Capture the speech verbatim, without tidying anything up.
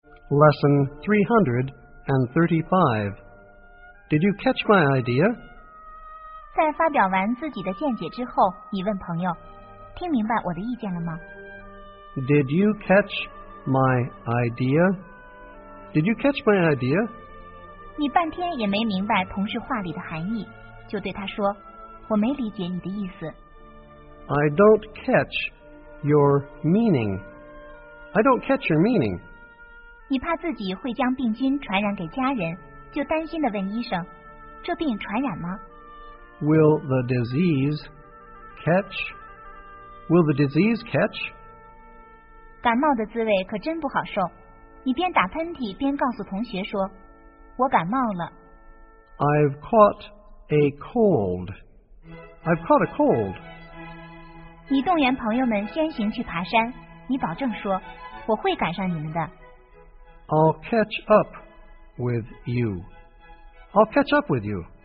Lesson three hundred thirty-five. Did you catch my idea? 在发表完自己的见解之后，你问朋友，听明白我的意见了吗？ Did you catch my idea? Did you catch my idea? 你半天也没明白同事话里的含义，就对他说，我没理解你的意思。 I don't catch your meaning. I don't catch your meaning. 你怕自己会将病菌传染给家人，就担心地问医生，这病传染吗？ Will the disease catch? Will the disease catch? 感冒的滋味可真不好受，你边打喷嚏边告诉同学说，我感冒了。 I've caught a cold. I've caught a cold. 你动员朋友们先行去爬山，你保证说，我会赶上你们的。 I'll catch up with you. I'll catch up with you.